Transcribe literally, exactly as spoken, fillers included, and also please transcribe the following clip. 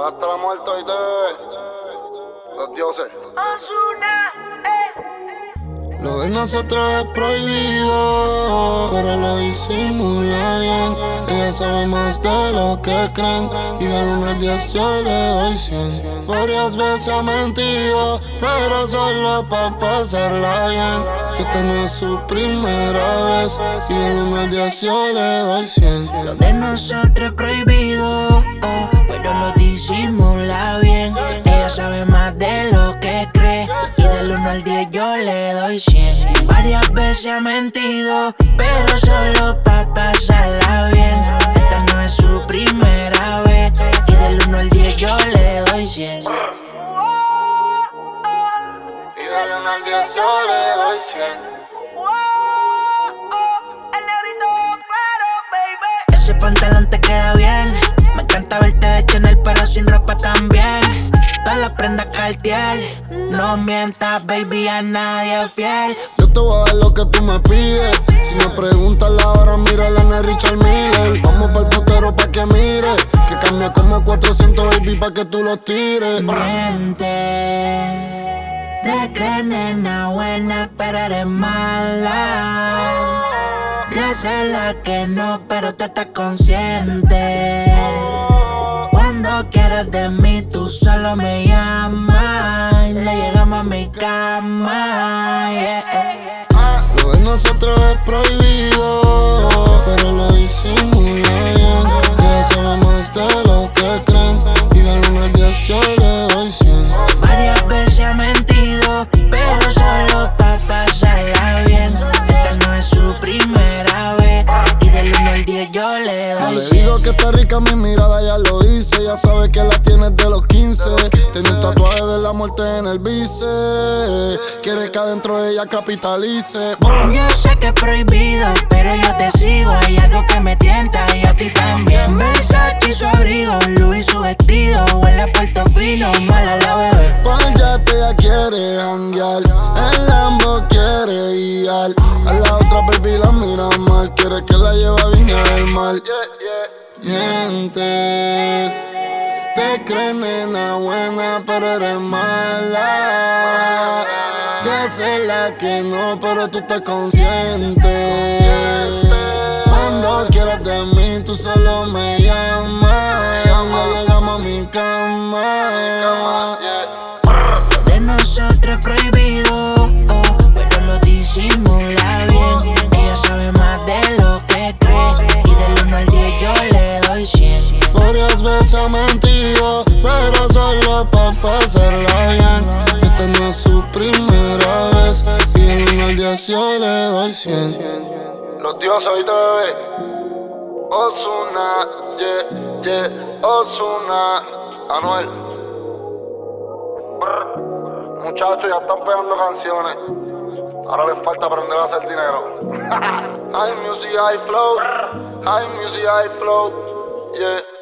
Ahora hasta la muerte y te los dioses. Lo de nosotros es prohibido, pero lo disimula bien. Ella sabe más de lo que creen, y del uno al diez yo le doy cien. Varias veces ha mentido, pero solo pa' pasarla bien. Esta no es su primera vez, y del uno al diez yo le doy cien. Lo de nosotros es prohibido, oh, pero lo disimula bien. Ella sabe más de lo que cree, y del uno al diez yo le doy cien. Varias veces ha mentido, pero solo pa' pasarla bien. Esta no es su primera vez, y del uno al diez yo le doy cien. Y del uno al diez yo le doy cien. Ese pantalón te queda bien. Me encanta verte de Chanel, pero sin ropa también. Todas las prendas Cartier. No mientas, baby, a nadie es fiel. Yo te voy a dar lo que tú me pides. Si me preguntas la hora, mírala en el Richard Miller. Vamos pa'l putero pa' que mire, que cambia como cuatrocientos, baby, pa' que tú los tires. Miente. Te crees nena buena, pero eres mala. Yo sé la que no, pero tú estás consciente. Cuando quieras de mí, tú solo me llamas. Le llegamos a mi cama, yeah. Lo de nosotros es prohibido, pero lo disimula bien. Ella sabe más de lo que creen, y del uno al diez yo le doy cien. Varias veces ha mentido, pero solo pa' pasarla bien. Esta no es su primera vez, y del uno al diez yo le No doy le cien. digo que está rica, mi mirada ya lo dice. Ya sabe que la tienes de los quince. Tiene un tatuaje de la muerte en el bíceps. Quiere que adentro ella capitalice. Yo sé que es prohibido, pero yo te sigo. Hay algo que me tienta y a ti también. Versace y su abrigo, Louis su vestido. Huele a Portofino, mala la bebé. Cual ya te ya quiere janguear, el Lambo quiere guiar. A la otra baby la mira mal, quiere que la lleve a Viña del Mar. Mientes, te crees nena buena, pero eres mala. Te hace la que no, pero tú estás consciente. Cuando quieras de mí, tú solo me llamas. Le llegamos a mi cama. De nosotros es prohibido, oh, pero lo disimula bien. Ella sabe más de lo que cree, y del uno al diez yo le doy cien. Varias veces ha mentido, pero solo pa' pasarla bien. Esta no es su primera vez, y del uno al diez yo le doy cien. Los dioses, oíste, bebé. Ozuna, yeah, yeah, Ozuna, Anuel. Brr. Muchachos, ya están pegando canciones. Ahora les falta aprender a hacer dinero. High music, high flow. High music, high flow. Yeah.